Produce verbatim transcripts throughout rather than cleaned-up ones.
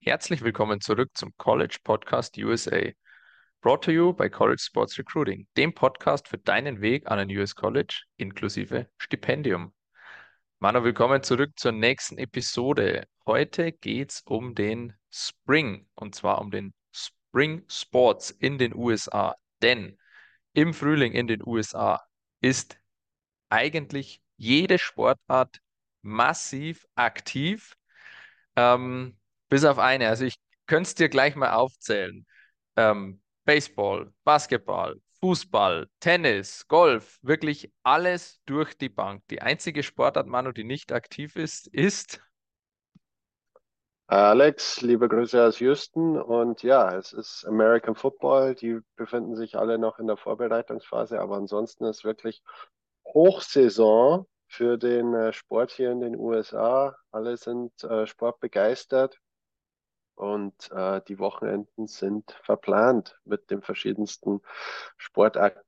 Herzlich willkommen zurück zum College Podcast U S A. Brought to you by College Sports Recruiting, dem Podcast für deinen Weg an ein U S College inklusive Stipendium. Manu, willkommen zurück zur nächsten Episode. Heute geht es um den Spring und zwar um den Spring Sports in den U S A. Denn im Frühling in den U S A ist eigentlich jede Sportart massiv aktiv. Ähm, Bis auf eine. Also ich könnte es dir gleich mal aufzählen. Ähm, Baseball, Basketball, Fußball, Tennis, Golf, wirklich alles durch die Bank. Die einzige Sportart, Manu, die nicht aktiv ist, ist, Alex, liebe Grüße aus Houston. Und ja, es ist American Football. Die befinden sich alle noch in der Vorbereitungsphase, aber ansonsten ist wirklich Hochsaison für den äh, Sport hier in den U S A. Alle sind äh, sportbegeistert und äh, die Wochenenden sind verplant mit den verschiedensten Sportak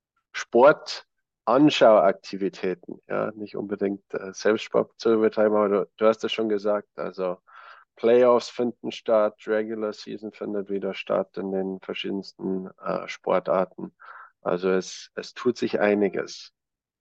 Sportanschauaktivitäten. Ja, nicht unbedingt äh, Selbstsport zu betreiben, aber du, du hast es schon gesagt. Also Playoffs finden statt, Regular Season findet wieder statt in den verschiedensten äh, Sportarten. Also es, es tut sich einiges.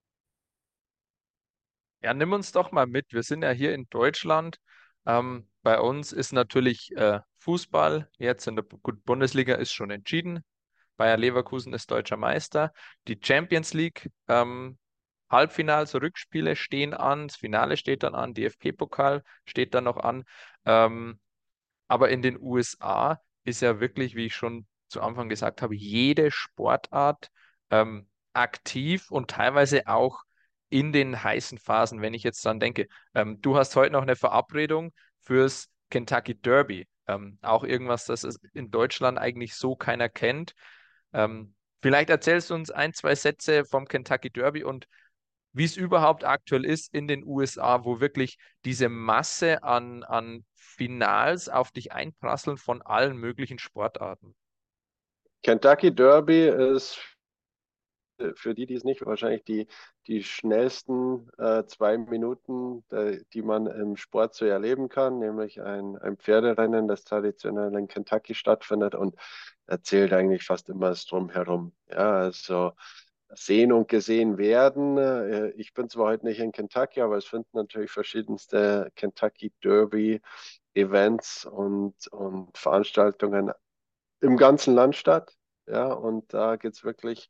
ja, nimm uns doch mal mit. Wir sind ja hier in Deutschland. Ähm, bei uns ist natürlich äh, Fußball jetzt in der Bu- gut, Bundesliga ist schon entschieden. Bayer Leverkusen ist deutscher Meister. Die Champions League, ähm, Halbfinals, Rückspiele stehen an. Das Finale steht dann an. D F B-Pokal steht dann noch an. Ähm, aber in den U S A ist ja wirklich, wie ich schon zu Anfang gesagt habe, jede Sportart ähm, aktiv und teilweise auch in den heißen Phasen. Wenn ich jetzt dann denke, ähm, du hast heute noch eine Verabredung fürs Kentucky Derby. Ähm, auch irgendwas, das es in Deutschland eigentlich so keiner kennt. Ähm, Vielleicht erzählst du uns ein, zwei Sätze vom Kentucky Derby und wie es überhaupt aktuell ist in den U S A, wo wirklich diese Masse an, an Finals auf dich einprasseln von allen möglichen Sportarten. Kentucky Derby ist für die, die es nicht, wahrscheinlich die, die schnellsten äh, zwei Minuten, äh, die man im Sport so erleben kann, nämlich ein, ein Pferderennen, das traditionell in Kentucky stattfindet und erzählt eigentlich fast immer das Drumherum. Ja, also sehen und gesehen werden. Äh, Ich bin zwar heute nicht in Kentucky, aber es finden natürlich verschiedenste Kentucky Derby Events und, und Veranstaltungen im ganzen Land statt. Ja, und da geht es wirklich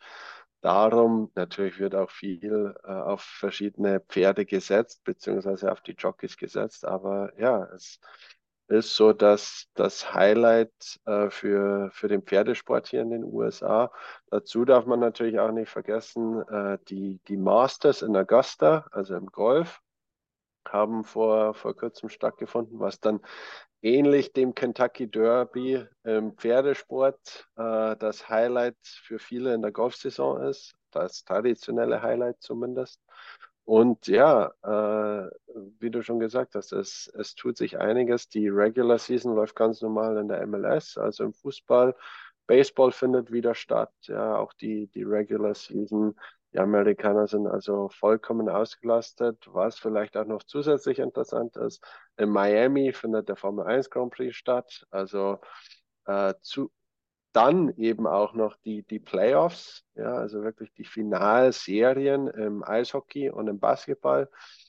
darum, natürlich wird auch viel äh, auf verschiedene Pferde gesetzt, beziehungsweise auf die Jockeys gesetzt, aber ja, es ist so, dass das Highlight äh, für, für den Pferdesport hier in den U S A. Dazu darf man natürlich auch nicht vergessen, äh, die, die Masters in Augusta, also im Golf, haben vor, vor kurzem stattgefunden, was dann ähnlich dem Kentucky Derby im Pferdesport äh, das Highlight für viele in der Golfsaison ist, das traditionelle Highlight zumindest. Und ja, äh, wie du schon gesagt hast, es, es tut sich einiges. Die Regular Season läuft ganz normal in der M L S, also im Fußball. Baseball findet wieder statt, ja, auch die, die Regular Season. Die Amerikaner sind also vollkommen ausgelastet. Was vielleicht auch noch zusätzlich interessant ist, in Miami findet der Formel eins Grand Prix statt. Also äh, zu, dann eben auch noch die, die Playoffs, ja, also wirklich die Finalserien im Eishockey und im Basketball.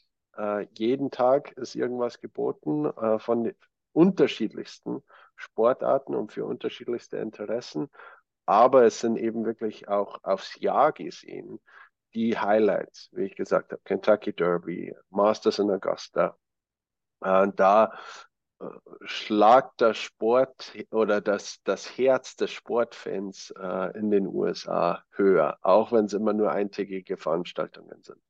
Äh, jeden Tag ist irgendwas geboten äh, von den unterschiedlichsten Sportarten und für unterschiedlichste Interessen. Aber es sind eben wirklich auch aufs Jahr gesehen die Highlights, wie ich gesagt habe, Kentucky Derby, Masters in Augusta. Äh, da äh, schlagt der Sport oder das, das Herz des Sportfans äh, in den U S A höher, auch wenn es immer nur eintägige Veranstaltungen sind.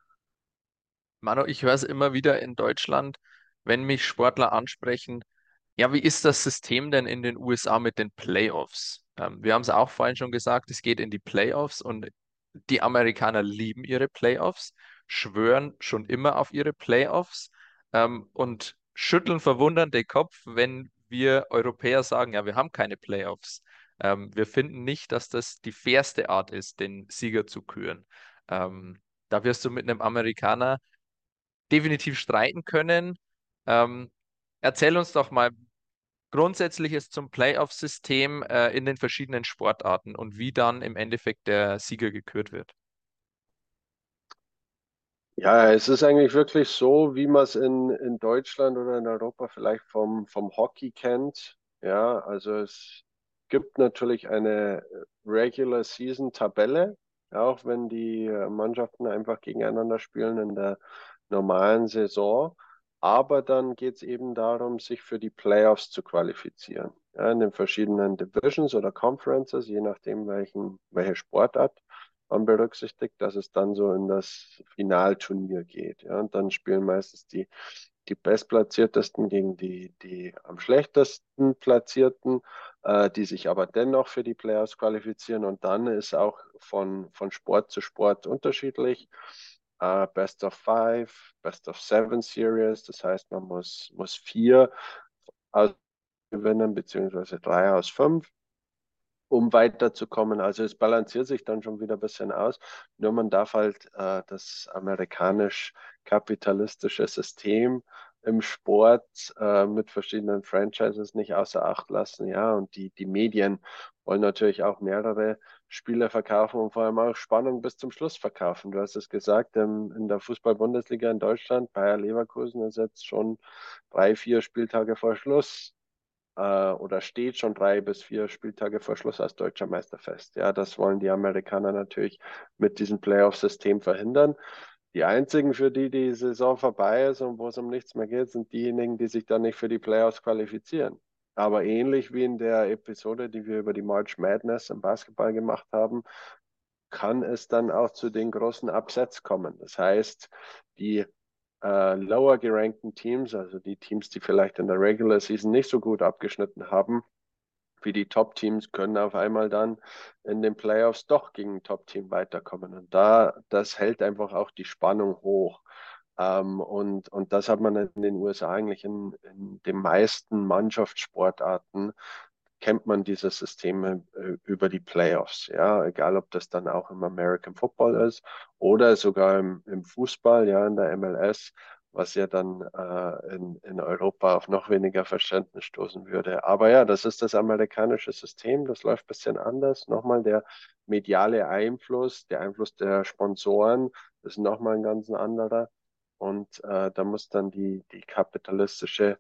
Manu, ich höre es immer wieder in Deutschland, wenn mich Sportler ansprechen, ja, wie ist das System denn in den U S A mit den Playoffs? Ähm, wir haben es auch vorhin schon gesagt, es geht in die Playoffs und die Amerikaner lieben ihre Playoffs, schwören schon immer auf ihre Playoffs, ähm, und schütteln verwundert den Kopf, wenn wir Europäer sagen, ja, wir haben keine Playoffs. Ähm, wir finden nicht, dass das die fairste Art ist, den Sieger zu küren. Ähm, Da wirst du mit einem Amerikaner definitiv streiten können. Ähm, Erzähl uns doch mal, Grundsätzliches zum Playoff-System äh, in den verschiedenen Sportarten und wie dann im Endeffekt der Sieger gekürt wird. Ja, es ist eigentlich wirklich so, wie man es in, in Deutschland oder in Europa vielleicht vom, vom Hockey kennt. Ja, also es gibt natürlich eine Regular Season Tabelle, auch wenn die äh, Mannschaften einfach gegeneinander spielen in der normalen Saison. Aber dann geht es eben darum, sich für die Playoffs zu qualifizieren. Ja, in den verschiedenen Divisions oder Conferences, je nachdem, welchen, welche Sportart man berücksichtigt, dass es dann so in das Finalturnier geht. Ja, und dann spielen meistens die, die Bestplatziertesten gegen die, die am schlechtesten Platzierten, äh, die sich aber dennoch für die Playoffs qualifizieren. Und dann ist auch von, von Sport zu Sport unterschiedlich. Äh, Best of Five, Best of Seven Series, das heißt, man muss, muss vier aus gewinnen, beziehungsweise drei aus fünf, um weiterzukommen. Also es balanciert sich dann schon wieder ein bisschen aus. Nur man darf halt äh, das amerikanisch-kapitalistische System im Sport äh, mit verschiedenen Franchises nicht außer Acht lassen. Ja, und die, die Medien wollen natürlich auch mehrere Spiele verkaufen und vor allem auch Spannung bis zum Schluss verkaufen. Du hast es gesagt, ähm, in der Fußball-Bundesliga in Deutschland, Bayer Leverkusen ist jetzt schon drei, vier Spieltage vor Schluss äh, oder steht schon drei bis vier Spieltage vor Schluss als deutscher Meister fest. Ja, das wollen die Amerikaner natürlich mit diesem Playoff-System verhindern. Die einzigen, für die die Saison vorbei ist und wo es um nichts mehr geht, sind diejenigen, die sich dann nicht für die Playoffs qualifizieren. Aber ähnlich wie in der Episode, die wir über die March Madness im Basketball gemacht haben, kann es dann auch zu den großen Upsets kommen. Das heißt, die äh, lower gerankten Teams, also die Teams, die vielleicht in der Regular Season nicht so gut abgeschnitten haben, wie die Top-Teams, können auf einmal dann in den Playoffs doch gegen ein Top-Team weiterkommen. Und da, das hält einfach auch die Spannung hoch. Ähm, und, und das hat man in den U S A eigentlich in, in den meisten Mannschaftssportarten, kennt man diese Systeme äh, über die Playoffs. Ja, egal ob das dann auch im American Football ist oder sogar im, im Fußball, ja, in der M L S, was ja dann äh, in, in Europa auf noch weniger Verständnis stoßen würde. Aber ja, das ist das amerikanische System, das läuft ein bisschen anders. Nochmal der mediale Einfluss, der Einfluss der Sponsoren ist nochmal ein ganz anderer. Und äh, da muss dann die, die kapitalistische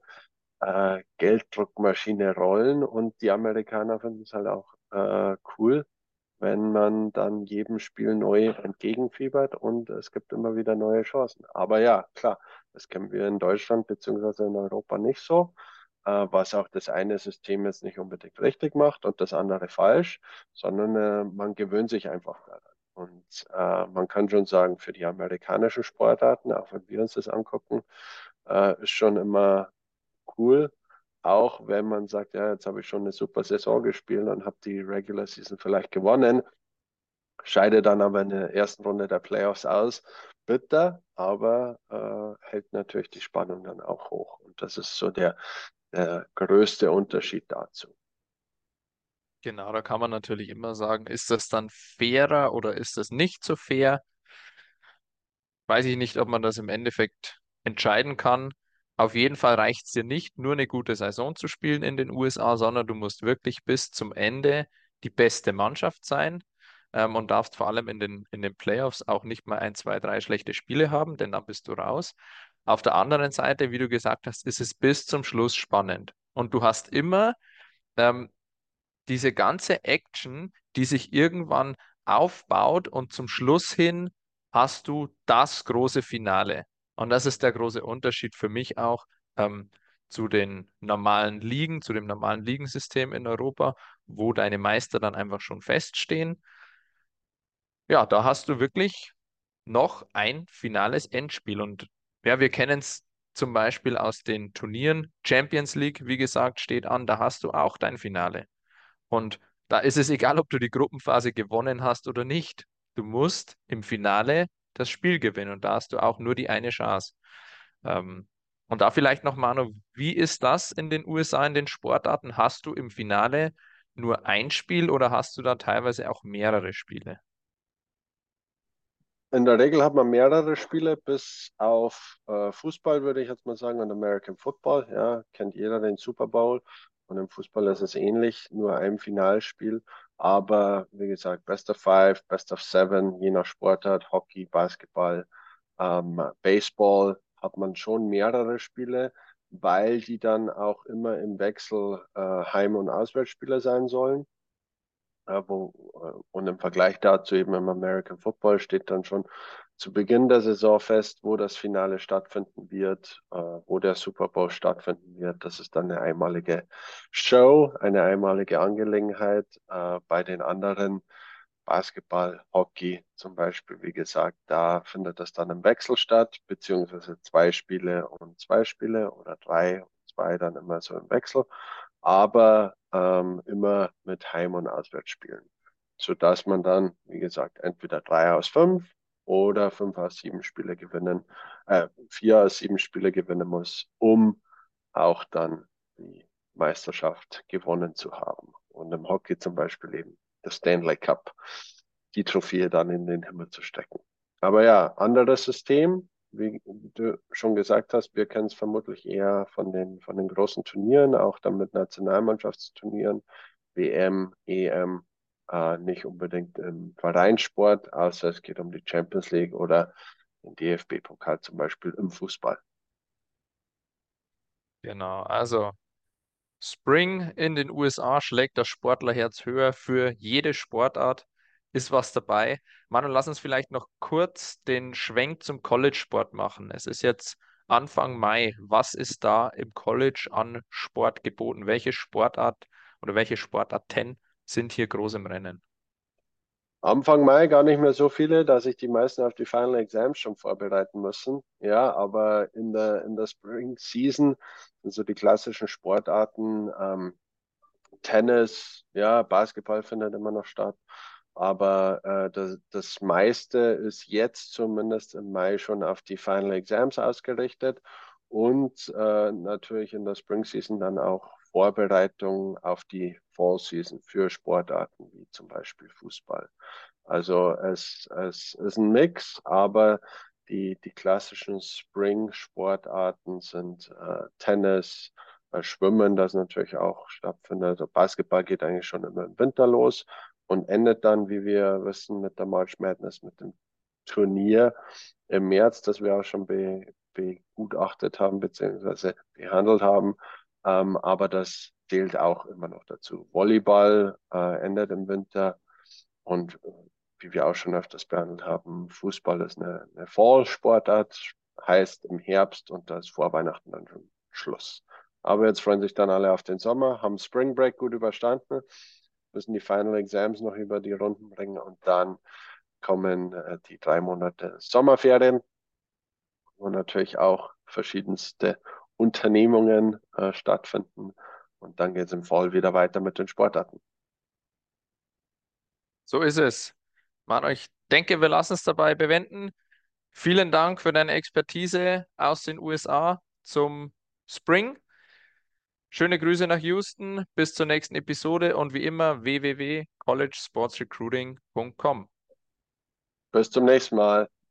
äh, Gelddruckmaschine rollen und die Amerikaner finden es halt auch äh, cool, wenn man dann jedem Spiel neu entgegenfiebert und es gibt immer wieder neue Chancen. Aber ja, klar, das kennen wir in Deutschland beziehungsweise in Europa nicht so, äh, was auch das eine System jetzt nicht unbedingt richtig macht und das andere falsch, sondern äh, man gewöhnt sich einfach daran. Und äh, man kann schon sagen, für die amerikanischen Sportarten, auch wenn wir uns das angucken, äh, ist schon immer cool. Auch wenn man sagt, ja, jetzt habe ich schon eine super Saison gespielt und habe die Regular Season vielleicht gewonnen, scheide dann aber in der ersten Runde der Playoffs aus. Bitter, aber äh, hält natürlich die Spannung dann auch hoch. Und das ist so der, der größte Unterschied dazu. Genau, da kann man natürlich immer sagen, ist das dann fairer oder ist das nicht so fair? Weiß ich nicht, ob man das im Endeffekt entscheiden kann. Auf jeden Fall reicht es dir nicht, nur eine gute Saison zu spielen in den U S A, sondern du musst wirklich bis zum Ende die beste Mannschaft sein, ähm, und darfst vor allem in den, in den Playoffs auch nicht mal ein, zwei, drei schlechte Spiele haben, denn dann bist du raus. Auf der anderen Seite, wie du gesagt hast, ist es bis zum Schluss spannend. Und du hast immer ähm, diese ganze Action, die sich irgendwann aufbaut und zum Schluss hin hast du das große Finale. Und das ist der große Unterschied für mich auch ähm, zu den normalen Ligen, zu dem normalen Ligensystem in Europa, wo deine Meister dann einfach schon feststehen. Ja, da hast du wirklich noch ein finales Endspiel. Und ja, wir kennen es zum Beispiel aus den Turnieren. Champions League, wie gesagt, steht an, da hast du auch dein Finale. Und da ist es egal, ob du die Gruppenphase gewonnen hast oder nicht. Du musst im Finale das Spiel gewinnen und da hast du auch nur die eine Chance. Ähm, und da vielleicht noch, Manu, wie ist das in den U S A in den Sportarten? Hast du im Finale nur ein Spiel oder hast du da teilweise auch mehrere Spiele? In der Regel hat man mehrere Spiele, bis auf äh, Fußball, würde ich jetzt mal sagen, und American Football. Ja, kennt jeder den Super Bowl. Und im Fußball ist es ähnlich, nur ein Finalspiel. Aber wie gesagt, Best of Five, Best of Seven, je nach Sportart, Hockey, Basketball, ähm, Baseball hat man schon mehrere Spiele, weil die dann auch immer im Wechsel äh, Heim- und Auswärtsspieler sein sollen. Äh, wo, äh, und im Vergleich dazu eben im American Football steht dann schon zu Beginn der Saison fest, wo das Finale stattfinden wird, äh, wo der Super Bowl stattfinden wird. Das ist dann eine einmalige Show, eine einmalige Angelegenheit. Äh, bei den anderen Basketball, Hockey zum Beispiel, wie gesagt, da findet das dann im Wechsel statt, beziehungsweise zwei Spiele und zwei Spiele oder drei und zwei dann immer so im Wechsel, aber ähm, immer mit Heim- und Auswärtsspielen, sodass man dann, wie gesagt, entweder drei aus fünf oder fünf aus sieben Spiele gewinnen, äh, vier aus sieben Spiele gewinnen muss, um auch dann die Meisterschaft gewonnen zu haben. Und im Hockey zum Beispiel eben das Stanley Cup, die Trophäe dann in den Himmel zu stecken. Aber ja, anderes System, wie du schon gesagt hast, wir kennen es vermutlich eher von den, von den großen Turnieren, auch dann mit Nationalmannschaftsturnieren, W M, E M, äh, nicht unbedingt im Vereinssport, außer es geht um die Champions League oder den D F B-Pokal zum Beispiel im Fußball. Genau, also Spring in den U S A schlägt das Sportlerherz höher. Für jede Sportart ist was dabei. Manu, lass uns vielleicht noch kurz den Schwenk zum College-Sport machen. Es ist jetzt Anfang Mai. Was ist da im College an Sport geboten? Welche Sportart oder welche Sportarten sind hier groß im Rennen? Anfang Mai gar nicht mehr so viele, dass sich die meisten auf die Final Exams schon vorbereiten müssen. Ja, aber in der, in der Spring Season sind so die klassischen Sportarten, ähm, Tennis, ja, Basketball findet immer noch statt. Aber äh, das, das meiste ist jetzt zumindest im Mai schon auf die Final Exams ausgerichtet und äh, natürlich in der Spring Season dann auch Vorbereitung auf die Fall Season für Sportarten wie zum Beispiel Fußball. Also es, es ist ein Mix, aber die, die klassischen Spring-Sportarten sind äh, Tennis, äh, Schwimmen, das natürlich auch stattfindet. Also Basketball geht eigentlich schon immer im Winter los und endet dann, wie wir wissen, mit der March Madness, mit dem Turnier im März, das wir auch schon be, begutachtet haben beziehungsweise behandelt haben. Ähm, aber das zählt auch immer noch dazu. Volleyball äh, endet im Winter und äh, wie wir auch schon öfters behandelt haben, Fußball ist eine, eine Fall-Sportart, heißt im Herbst und da ist vor Weihnachten dann schon Schluss. Aber jetzt freuen sich dann alle auf den Sommer, haben Spring Break gut überstanden, müssen die Final Exams noch über die Runden bringen und dann kommen äh, die drei Monate Sommerferien, wo natürlich auch verschiedenste Unternehmungen äh, stattfinden. Und dann geht es im Fall wieder weiter mit den Sportarten. So ist es. Manu, ich denke, wir lassen es dabei bewenden. Vielen Dank für deine Expertise aus den U S A zum Spring. Schöne Grüße nach Houston, bis zur nächsten Episode und wie immer w w w punkt college sports recruiting punkt com. Bis zum nächsten Mal.